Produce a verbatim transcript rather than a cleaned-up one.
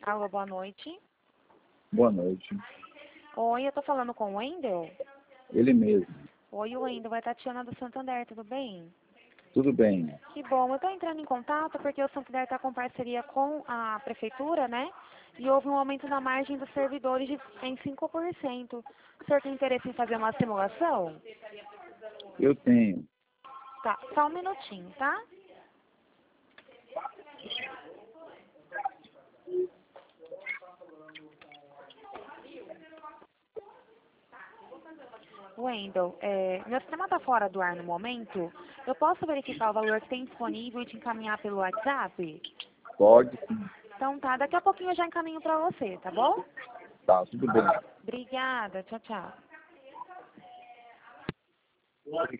Alô, boa noite. Boa noite. Oi, eu tô falando com o Wendel? Ele mesmo. Oi, Wendel, é Tatiana do Santander, tudo bem? Tudo bem. Que bom, eu tô entrando em contato porque o Santander tá com parceria com a prefeitura, né? E houve um aumento na margem dos servidores de, em cinco por cento. O senhor tem interesse em fazer uma simulação? Eu tenho. Tá, só um minutinho, tá? Wendel, é, meu sistema está fora do ar no momento. Eu posso verificar o valor que tem disponível e te encaminhar pelo WhatsApp? Pode sim. Então tá, daqui a pouquinho eu já encaminho para você, tá bom? Tá, tudo bem. Obrigada, tchau, tchau.